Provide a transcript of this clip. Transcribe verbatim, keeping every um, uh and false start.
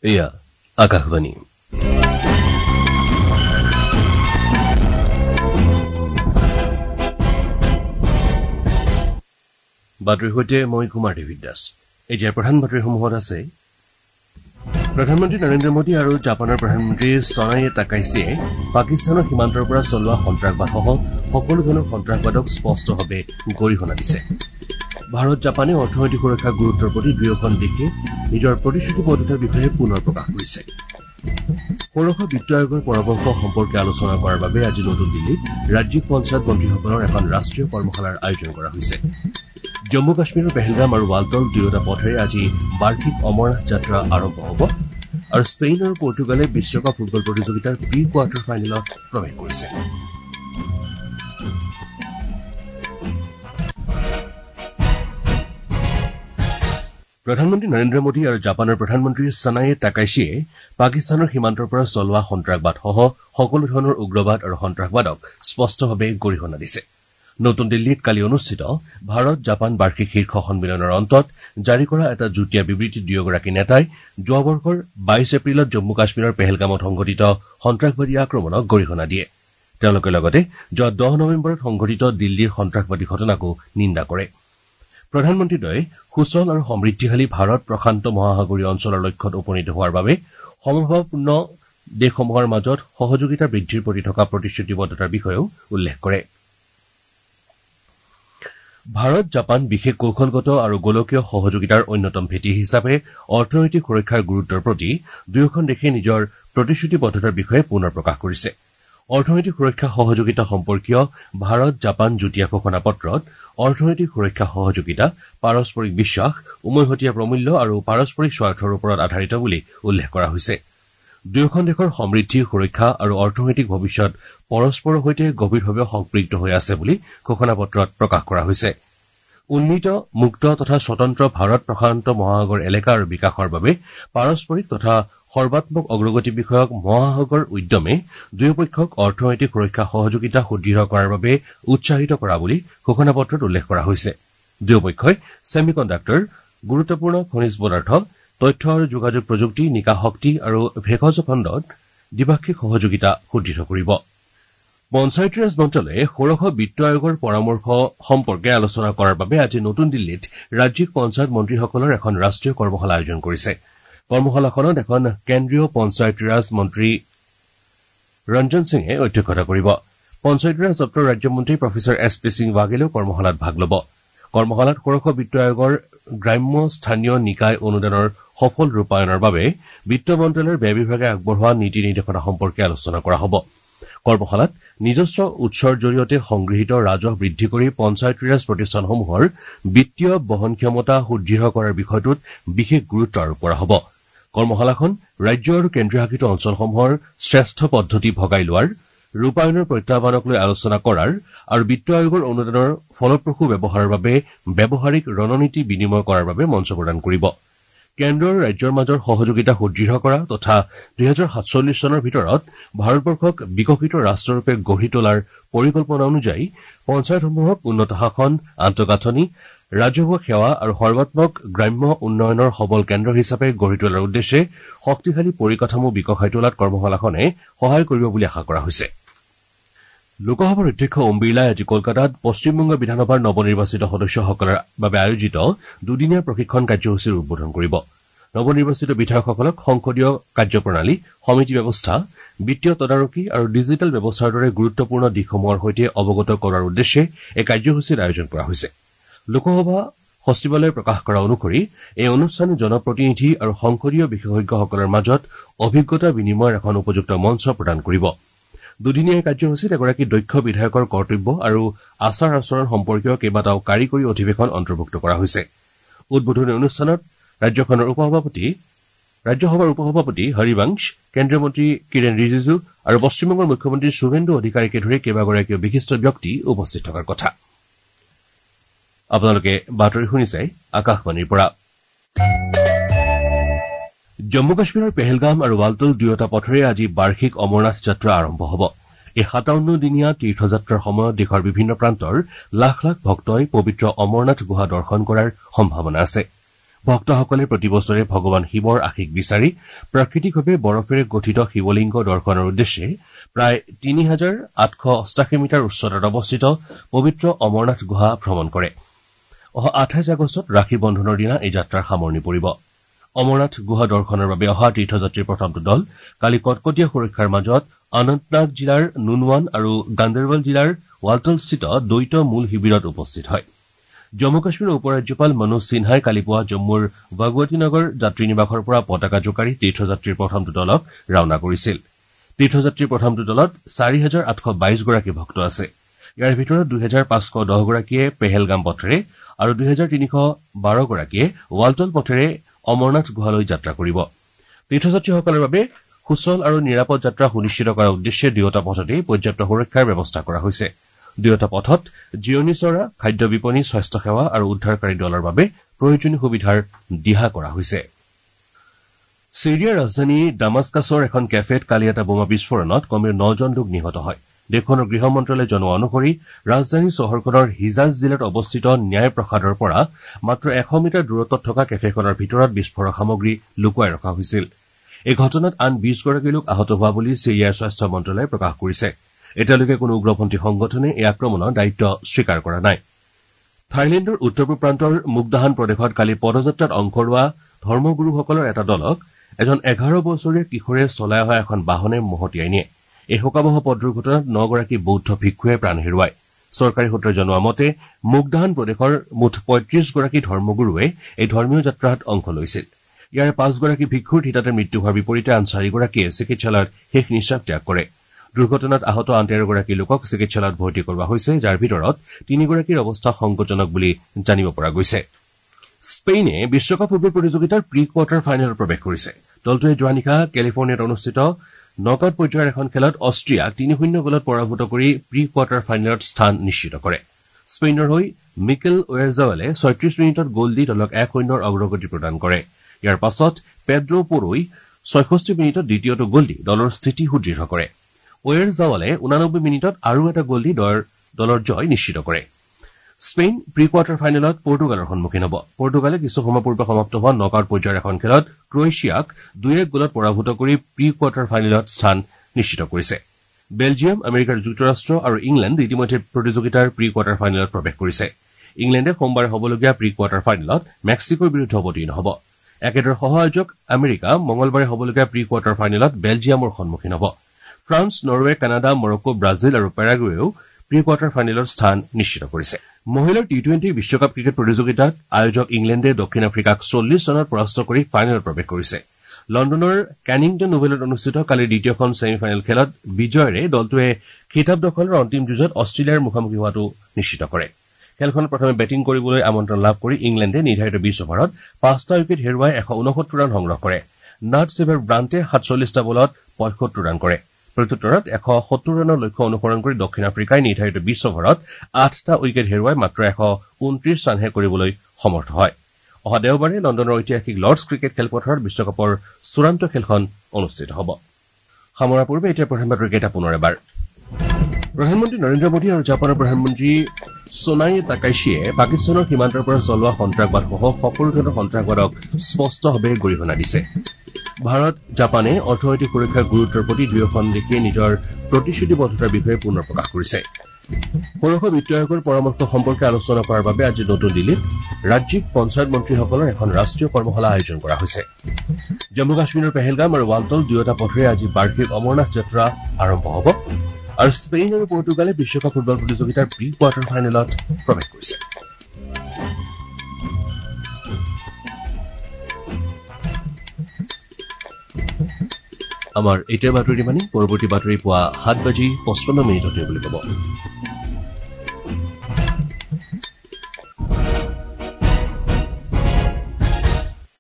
এয়া আকাশবাণী। বাতৰিৰ সৈতে মই কুমাৰ দেৱী দাস। এতিয়া প্ৰধান বাতৰিসমূহত আছে প্ৰধানমন্ত্ৰী নৰেন্দ্ৰ মোদী আৰু জাপানৰ প্ৰধানমন্ত্ৰী ছনায়ে তাকাইছিয়ে পাকিস্তানৰ সীমান্তৰ পৰা চলোৱা সন্ত্ৰাসবাদসহ সকলো ধৰণৰ সন্ত্ৰাসবাদক স্পষ্টভাৱে গৰিহণা দিছে। ভাৰত জাপানে অৰ্থনৈতিক সুৰক্ষাৰ গুৰুত্বৰ প্ৰতি দুয়োখন দেশে নিজৰ প্ৰতিশ্ৰুতিবদ্ধতাৰ বিষয়ে পুনৰ প্ৰকাশ কৰিছে। ষোড়শ বিত্ত আয়োগৰ পৰামৰ্শ সম্পৰ্কে আলোচনা কৰাৰ বাবে আজি নতুন দিল্লীত ৰাজ্যিক পঞ্চায়ত মন্ত্ৰীসকলৰ এখন ৰাষ্ট্ৰীয় কৰ্মশালাৰ আয়োজন কৰা হৈছে। জম্মু কাশ্মীৰৰ পেহেলগাম আৰু ৱালটল দুয়োটা পথেৰে আজি বাৰ্ষিক অমৰনাথ যাত্ৰা আৰম্ভ হ'ব আৰু স্পেইন আৰু পৰ্তুগালে বিশ্বকাপ ফুটবল প্ৰতিযোগিতাৰ প্ৰি কোৱাৰ্টাৰ ফাইনেলত প্ৰৱেশ কৰিছে। প্ৰধানমন্ত্ৰী নৰেন্দ্ৰ মোদী আৰু জাপানৰ প্ৰধানমন্ত্ৰী ছনায়ে তাকাইছিয়ে পাকিস্তানৰ সীমান্তৰ পৰা চলোৱা সন্ত্ৰাসবাদসহ সকলো ধৰণৰ উগ্ৰবাদ আৰু সন্ত্ৰাসবাদক স্পষ্টভাৱে গৰিহণা দিছে। নতুন দিল্লীত কালি অনুষ্ঠিত ভাৰত জাপান বাৰ্ষিক শীৰ্ষ সন্মিলনৰ অন্তত জাৰি কৰা এটা যুটীয়া বিবৃতিত দুয়োগৰাকী নেতাই যোৱা বৰ্ষৰ বাইশ এপ্ৰিলত জম্মু কাশ্মীৰৰ পেহেলগামত সংঘটিত সন্ত্ৰাসবাদী আক্ৰমণক গৰিহণা দিয়ে। তেওঁলোকে লগতে যোৱা দহ নৱেম্বৰত সংঘটিত দিল্লীৰ সন্ত্ৰাসবাদী ঘটনাকো নিন্দা কৰে। প্ৰধানমন্ত্ৰীদ্বয়ে সুচল আৰু সমৃদ্ধিশালী ভাৰত প্ৰশান্ত মহাসাগৰীয় অঞ্চলৰ লক্ষ্যত উপনীত হোৱাৰ বাবে সমভাৱপূৰ্ণ দেশসমূহৰ মাজত সহযোগিতা বৃদ্ধিৰ প্ৰতি থকা প্ৰতিশ্ৰুতিবদ্ধতাৰ বিষয়েও উল্লেখ কৰে। ভাৰত জাপান বিশেষ কৌশলগত আৰু গোলকীয় সহযোগিতাৰ অন্যতম ভেটি হিচাপে অৰ্থনৈতিক সুৰক্ষাৰ গুৰুত্বৰ প্ৰতি দুয়োখন দেশে নিজৰ প্ৰতিশ্ৰুতিবদ্ধতাৰ বিষয়ে পুনৰ প্ৰকাশ কৰিছে। অৰ্থনৈতিক সুৰক্ষা সহযোগিতা সম্পৰ্কীয় ভাৰত জাপান যুটীয়া ঘোষণাপত্ৰত অৰ্থনৈতিক সুৰক্ষা সহযোগিতা পাৰস্পৰিক বিশ্বাস উমৈহতীয়া প্ৰমূল্য আৰু পাৰস্পৰিক স্বাৰ্থৰ ওপৰত আধাৰিত বুলি উল্লেখ কৰা হৈছে। দুয়োখন দেশৰ সমৃদ্ধি সুৰক্ষা আৰু অৰ্থনৈতিক ভৱিষ্যত পৰস্পৰৰ সৈতে গভীৰভাৱে সম্পৃক্ত হৈ আছে বুলি ঘোষণাপত্ৰত প্ৰকাশ কৰা হৈছে। উন্নীত মুক্ত তথা স্বতন্ত্ৰ ভাৰত প্ৰশান্ত মহাসাগৰ এলেকা আৰু বিকাশৰ বাবে পাৰস্পৰিক তথা সৰ্বাত্মক অগ্ৰগতি বিষয়ক মহাসাগৰ উদ্যমে দুয়োপক্ষক অৰ্থনৈতিক সুৰক্ষা সহযোগিতা সুদৃঢ় কৰাৰ বাবে উৎসাহিত কৰা বুলি ঘোষণাপত্ৰত উল্লেখ কৰা হৈছে। দুয়োপক্ষই ছেমি কণ্ডাক্টৰ, গুৰুত্বপূৰ্ণ খনিজ পদাৰ্থ, তথ্য আৰু যোগাযোগ প্ৰযুক্তি, নিকা শক্তি আৰু ভেষজ খণ্ডত দ্বিপাক্ষিক সহযোগিতা সুদৃঢ় কৰিব। পঞ্চায়তীৰাজ মন্ত্ৰালয়ে ষোড়শ বিত্ত আয়োগৰ পৰামৰ্শ সম্পৰ্কে আলোচনা কৰাৰ বাবে আজি নতুন দিল্লীত ৰাজ্যিক পঞ্চায়ত মন্ত্ৰীসকলৰ এখন ৰাষ্ট্ৰীয় কৰ্মশালা আয়োজন কৰিছে। কৰ্মশালাখনত এখন কেন্দ্ৰীয় পঞ্চায়তীৰাজ মন্ত্ৰী ৰঞ্জন সিঙে অধ্যক্ষতা কৰিব। পঞ্চায়তীৰাজ দপ্তৰৰ ৰাজ্যমন্ত্ৰী প্ৰফেচৰ এছ পি সিং বাঘেলেও কৰ্মশালাত ভাগ ল'ব। কৰ্মশালাত ষোড়শ বিত্ত আয়োগৰ গ্ৰাম্য স্থানীয় নিকায় অনুদানৰ সফল ৰূপায়ণৰ বাবে বিত্ত মন্ত্ৰালয়ৰ ব্যয় বিভাগে আগবঢ়োৱা নীতি নিৰ্দেশনা সম্পৰ্কে আলোচনা কৰা হ'ব। কৰ্মশালাত নিজস্ব উৎসৰ জৰিয়তে সংগৃহীত ৰাজহ বৃদ্ধি কৰি পঞ্চায়তীৰাজ প্ৰতিষ্ঠানসমূহৰ বিত্তীয় বহন ক্ষমতা সুদৃঢ় কৰাৰ বিষয়টোত বিশেষ গুৰুত্ব আৰোপ কৰা হ'ব। কৰ্মশালাখন ৰাজ্য আৰু কেন্দ্ৰীয় শাসিত অঞ্চলসমূহৰ শ্ৰেষ্ঠ পদ্ধতি ভগাই লোৱাৰ, ৰূপায়ণৰ প্ৰত্যাহ্বানক লৈ আলোচনা কৰাৰ আৰু বিত্ত আয়োগৰ অনুদানৰ ফলপ্ৰসূ ব্যৱহাৰৰ বাবে ব্যৱহাৰিক ৰণনীতি বিনিময় কৰাৰ বাবে মঞ্চ প্ৰদান কৰিব। কেন্দ্ৰ আৰু ৰাজ্যৰ মাজৰ সহযোগিতা সুদৃঢ় কৰা তথা দুহেজাৰ সাতচল্লিছ চনৰ ভিতৰত ভাৰতবৰ্ষক বিকশিত ৰাষ্ট্ৰৰূপে গঢ়ি তোলাৰ পৰিকল্পনা অনুযায়ী পঞ্চায়তসমূহক উন্নত শাসন, আন্তঃগাঁথনি, ৰাজহুৱা সেৱা আৰু সৰ্বাত্মক গ্ৰাম্য উন্নয়নৰ সবল কেন্দ্ৰ হিচাপে গঢ়ি তোলাৰ উদ্দেশ্যে শক্তিশালী পৰিকাঠামো বিকশাই তোলাত কৰ্মশালাখনে সহায় কৰিব বুলি আশা কৰা হৈছে। লোকসভাৰ অধ্যক্ষ ওম বিৰলাই আজি কলকাতাত পশ্চিমবংগ বিধানসভাৰ নৱনিৰ্বাচিত সদস্যসকলৰ বাবে আয়োজিত দুদিনীয়া প্ৰশিক্ষণ কাৰ্যসূচীৰ উদ্বোধন কৰিব। নৱনিৰ্বাচিত বিধায়কসকলক সংসদীয় কাৰ্যপ্ৰণালী, সমিতি ব্যৱস্থা, বিত্তীয় তদাৰকী আৰু ডিজিটেল ব্যৱস্থাৰ দৰে গুৰুত্বপূৰ্ণ দিশসমূহৰ সৈতে অৱগত কৰাৰ উদ্দেশ্যে এই কাৰ্যসূচীৰ আয়োজন কৰা হৈছে। লোকসভা সচিবালয়ে প্ৰকাশ কৰা অনুসৰি এই অনুষ্ঠানে জনপ্ৰতিনিধি আৰু সংসদীয় বিশেষজ্ঞসকলৰ মাজত অভিজ্ঞতা বিনিময়ৰ এখন উপযুক্ত মঞ্চ প্ৰদান কৰিব। দুদিনীয়া এই কাৰ্যসূচীত এগৰাকী দক্ষ বিধায়কৰ কৰ্তব্য আৰু আচাৰ আচৰণ সম্পৰ্কীয় কেইবাটাও কাৰিকৰী অধিৱেশন অন্তৰ্ভুক্ত কৰা হৈছে। উদ্বোধনী অনুষ্ঠানত ৰাজ্যখনৰ উপসভাপতি ৰাজ্যসভাৰ উপসভাপতি হৰিবংশ, কেন্দ্ৰীয় মন্ত্ৰী কিৰেণ ৰিজিজু আৰু পশ্চিমবংগৰ মুখ্যমন্ত্ৰী শুভেন্দু অধিকাৰীকে ধৰি কেইবাগৰাকীও বিশিষ্ট ব্যক্তি উপস্থিত থকাৰ কথা। আপোনালোকে বাতৰি শুনিছে আকাশবাণীৰ পৰা। জম্মু কাশ্মীৰৰ পেহেলগাম আৰু ৱালটল দুয়োটা পথেৰে আজি বাৰ্ষিক অমৰনাথ যাত্ৰা আৰম্ভ হ'ব। এই সাতাৱন্ন দিনীয়া তীৰ্থযাত্ৰাৰ সময়ত দেশৰ বিভিন্ন প্ৰান্তৰ লাখ লাখ ভক্তই পবিত্ৰ অমৰনাথ গুহা দৰ্শন কৰাৰ সম্ভাৱনা আছে। ভক্তসকলে প্ৰতি বছৰে ভগৱান শিৱৰ আশীষ বিচাৰি প্ৰাকৃতিকভাৱে বৰফেৰে গঠিত শিৱলিংগ দৰ্শনৰ উদ্দেশ্যে প্ৰায় তিনি হাজাৰ আঠশ অষ্টাশী মিটাৰ উচ্চতাত অৱস্থিত পবিত্ৰ অমৰনাথ গুহা ভ্ৰমণ কৰে। অহা আঠাইছ আগষ্টত ৰাখী বন্ধনৰ দিনা এই যাত্ৰাৰ সামৰণি পৰিব। অমৰনাথ গুহা দৰ্শনৰ বাবে অহা তীৰ্থযাত্ৰীৰ প্ৰথমটো দল কালি কটকটীয়া সুৰক্ষাৰ মাজত অনন্তনাগ জিলাৰ নুনৱান আৰু গাণ্ডাৰবল জিলাৰ ৱালটলস্থিত দ্বৈত মূল শিবিৰত উপস্থিত হয়। জম্মু কাশ্মীৰৰ উপ ৰাজ্যপাল মনোজ সিনহাই কালি পুৱা জম্মুৰ ভগৱতী নগৰ যাত্ৰী নিবাসৰ পৰা পতাকা জোকাৰি তীৰ্থযাত্ৰীৰ প্ৰথমটো দলক ৰাওনা কৰিছিল। তীৰ্থযাত্ৰীৰ প্ৰথমটো দলত চাৰি হাজাৰ আঠশ বাইশ গৰাকী ভক্ত আছে। ইয়াৰ ভিতৰত দুই হাজাৰ পাঁচশ দহ গৰাকীয়ে পেহেলগাম পথেৰে আৰু দুই হাজাৰ তিনিশ বাৰ গৰাকীয়ে ৱালটল পথেৰে অমৰনাথ গুহালৈ যাত্ৰা কৰিব। তীৰ্থযাত্ৰীসকলৰ বাবে সুচল আৰু নিৰাপদ যাত্ৰা সুনিশ্চিত কৰাৰ উদ্দেশ্যে দুয়োটা পথতে পৰ্যাপ্ত সুৰক্ষাৰ ব্যৱস্থা কৰা হৈছে। দুয়োটা পথত জিৰণি চৰা, খাদ্য বিপণী, স্বাস্থ্যসেৱা আৰু উদ্ধাৰকাৰী দলৰ বাবে প্ৰয়োজনীয় সুবিধাৰ দিহা কৰা হৈছে। ছিৰিয়াৰ ৰাজধানী ডামাস্কাছৰ এখন কেফেত কালি এটা বোমা বিস্ফোৰণত কমেও নজন লোক নিহত হয়। দেশখনৰ গৃহ মন্ত্ৰালয়ে জনোৱা অনুসৰি ৰাজধানী চহৰখনৰ হিজাজ জিলাত অৱস্থিত ন্যায় প্ৰসাদৰ পৰা মাত্ৰ এশ মিটাৰ দূৰত্বত থকা কেফেখনৰ ভিতৰত বিস্ফোৰক সামগ্ৰী লুকুৱাই ৰখা হৈছিল। এই ঘটনাত আন বিশ গৰাকী লোক আহত হোৱা বুলি ছিৰিয়াৰ স্বাস্থ্য মন্ত্ৰালয়ে প্ৰকাশ কৰিছে। এতিয়ালৈকে কোনো উগ্ৰপন্থী সংগঠনে এই আক্ৰমণৰ দায়িত্ব স্বীকাৰ কৰা নাই। থাইলেণ্ডৰ উত্তৰ পূব প্ৰান্তৰ মুগদাহান প্ৰদেশত কালি পদযাত্ৰাত অংশ লোৱা ধৰ্মগুৰুসকলৰ এটা দলক এজন এঘাৰ বছৰীয়া কিশোৰে চলাই অহা এখন বাহনে মহতিয়াই নিয়ে। এই শোকাবহ পথ দুৰ্ঘটনাত নগৰাকী বৌদ্ধ ভিক্ষুৱে প্ৰাণ হেৰুৱায়। চৰকাৰী সূত্ৰই জনোৱা মতে মুগদাহান প্ৰদেশৰ মুঠ পঁয়ত্ৰিশ গৰাকী ধৰ্মগুৰুৱে এই ধৰ্মীয় যাত্ৰাত অংশ লৈছিল। ইয়াৰে পাঁচগৰাকী ভিক্ষুৰ থিতাতে মৃত্যু হোৱাৰ বিপৰীতে আন চাৰিগৰাকীয়ে চিকিৎসালয়ত শেষ নিশ্বাস ত্যাগ কৰে। দুৰ্ঘটনাত আহত আন তেৰগৰাকী লোকক চিকিৎসালয়ত ভৰ্তি কৰোৱা হৈছে, যাৰ ভিতৰত তিনিগৰাকীৰ অৱস্থা সংকটজনক বুলি জানিব পৰা গৈছে। স্পেইনে বিশ্বকাপ ফুটবল প্ৰতিযোগিতাৰ প্ৰি কোৱাৰ্টাৰ ফাইনেলত প্ৰৱেশ কৰিছে। দলটোৱে যোৱা নিশা কেলিফৰ্ণিয়াত অনুষ্ঠিত নকআউট পৰ্যায়ৰ এখন খেলত অষ্ট্ৰিয়াক তিনি শূন্য গলত পৰাভূত কৰি প্ৰি কোৱাৰ্টাৰ ফাইনেলত স্থান নিশ্চিত কৰে। স্পেইনৰ হৈ মিকেল ওয়েৰজাৱালে ছয়ত্ৰিশ মিনিটত গ'ল দি দলক এক শূন্যৰ অগ্ৰগতি প্ৰদান কৰে। ইয়াৰ পাছত পেড্ৰো পৰোই ছয়ষষ্ঠি মিনিটত দ্বিতীয়টো গ'ল দি দলৰ স্থিতি সুদৃঢ় কৰে। ওয়েৰজাৱালে ঊনানব্বৈ মিনিটত আৰু এটা গ'ল দি দলৰ জয় নিশ্চিত কৰে। স্পেইন প্ৰি কোৱাৰ্টাৰ ফাইনেলত পৰ্টুগালৰ সন্মুখীন হ'ব। পৰ্টুগালে কিছু সময় পূৰ্বে সমাপ্ত হোৱা নকআউট পৰ্যায়ৰ এখন খেলত ক্ৰৱেছিয়াক দুই এক গ'লত পৰাভূত কৰি প্ৰি কোৱাৰ্টাৰ ফাইনেলত স্থান নিশ্চিত কৰিছে। বেলজিয়াম, আমেৰিকাৰ যুক্তৰাষ্ট্ৰ আৰু ইংলেণ্ড ইতিমধ্যে প্ৰতিযোগিতাৰ প্ৰি কোৱাৰ্টাৰ ফাইনেলত প্ৰৱেশ কৰিছে। ইংলেণ্ডে সোমবাৰে হ'বলগীয়া প্ৰি কোৱাৰ্টাৰ ফাইনেলত মেক্সিকোৰ বিৰুদ্ধে অৱতীৰ্ণ হ'ব। একেদৰে সহ-আয়োজক আমেৰিকা মঙলবাৰে হ'বলগীয়া প্ৰি কোৱাৰ্টাৰ ফাইনেলত বেলজিয়ামৰ সন্মুখীন হ'ব। France, Norway, Canada, Morocco, Brazil আৰু পেৰাগুৱেও প্ৰি কোৱাৰ্টাৰ ফাইনেলৰ স্থান নিশ্চিত কৰিছে। মহিলাৰ টি টুৱেণ্টি বিশ্বকাপ ক্ৰিকেট প্ৰতিযোগিতাত আয়োজক ইংলেণ্ডে দক্ষিণ আফ্ৰিকাক চল্লিছ ৰানত পৰাস্ত কৰি ফাইনেলত প্ৰৱেশ কৰিছে। লণ্ডনৰ কেনিংটন ওভেলত অনুষ্ঠিত কালিৰ দ্বিতীয়খন ছেমি ফাইনেল খেলত বিজয়েৰে দলটোৱে খিতাপ দখলৰ অন্তিম যুঁজত অষ্ট্ৰেলিয়াৰ মুখামুখি হোৱাটো নিশ্চিত কৰে। খেলখনত প্ৰথমে বেটিং কৰিবলৈ আমন্ত্ৰণ লাভ কৰি ইংলেণ্ডে নিৰ্ধাৰিত বিশ অভাৰত পাঁচটা উইকেট হেৰুৱাই এশ ঊনসত্তৰ ৰান সংগ্ৰহ কৰে। নাট ছেভাৰ ব্ৰাণ্টে সাতচল্লিছটা বলত পঁয়সত্তৰ ৰান কৰে। প্ৰত্যুত্তৰত এশ সত্তৰ ৰানৰ লক্ষ্য অনুসৰণ কৰি দক্ষিণ আফ্ৰিকাই নিৰ্ধাৰিত বিশ অভাৰত আঠটা উইকেট হেৰুৱাই মাত্ৰ এশ ঊনত্ৰিশ ৰানহে কৰিবলৈ সমৰ্থ হয়। অহা দেওবাৰে লণ্ডনৰ ঐতিহাসিক লৰ্ডছ ক্ৰিকেট খেলপথাৰত বিশ্বকাপৰ চূড়ান্ত খেলখন অনুষ্ঠিত হ'ব। সামৰাৰ পূৰ্বে এতিয়া প্ৰধান বাতৰিকেইটা পুনৰ এবাৰ। প্ৰধানমন্ত্ৰী নৰেন্দ্ৰ মোদী আৰু জাপানৰ প্ৰধানমন্ত্ৰী সোনাই তাকাইছিয়ে পাকিস্তানৰ সীমান্তৰ পৰা চলোৱা সন্ত্ৰাসবাদসহ সকলো ধৰণৰ সন্ত্ৰাসবাদক স্পষ্টভাৱে গৰিহণা দিছে। ভাৰত জাপানে অৰ্থনৈতিক সুৰক্ষাৰ গুৰুত্বৰ প্ৰতি দুয়োখন দেশে নিজৰ প্ৰতিশ্ৰুতিবদ্ধতাৰ বিষয়ে পুনৰ প্ৰকাশ কৰিছে। ষোড়শ বিত্ত আয়োগৰ পৰামৰ্শ সম্পৰ্কে আলোচনা কৰাৰ বাবে আজি নতুন দিল্লীত ৰাজ্যিক পঞ্চায়ত মন্ত্ৰীসকলৰ এখন ৰাষ্ট্ৰীয় কৰ্মশালা আয়োজন কৰা হৈছে। জম্মু কাশ্মীৰৰ পেহেলগাম আৰু ৱালটল দুয়োটা পথেৰে আজি বাৰ্ষিক অমৰনাথ যাত্ৰা আৰম্ভ হ'ব। আৰু স্পেইন আৰু পৰ্টুগালে বিশ্বকাপ ফুটবল প্ৰতিযোগিতাৰ প্ৰি কোৱাৰ্টাৰ ফাইনেলত প্ৰৱেশ কৰিছে। আমাৰ এতিয়া বাতৰি মানে পৰৱৰ্তী বাতৰি পুৱা সাত বাজি পঁচপন্ন মিনিটতে বুলি ক'ব।